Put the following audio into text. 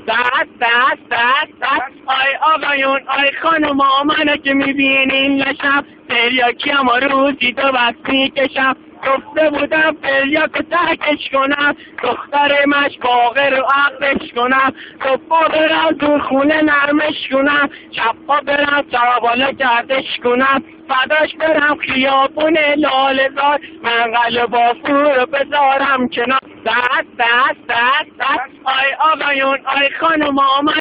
دست آی آقایون آی خانوما منو که میبینین لشم تریاکی اما روزی تو بس میکشم گفته بودم تریاکو ترکش کنم دختر مش باقر رو عقلش کنم صبحا برم دور خونه نرمش کنم شبا برم سرابالا گردش کنم فداش برم خیابون لاله‌زار من قلب بافور رو بذارم کنار دست آی آقایون آی خانوما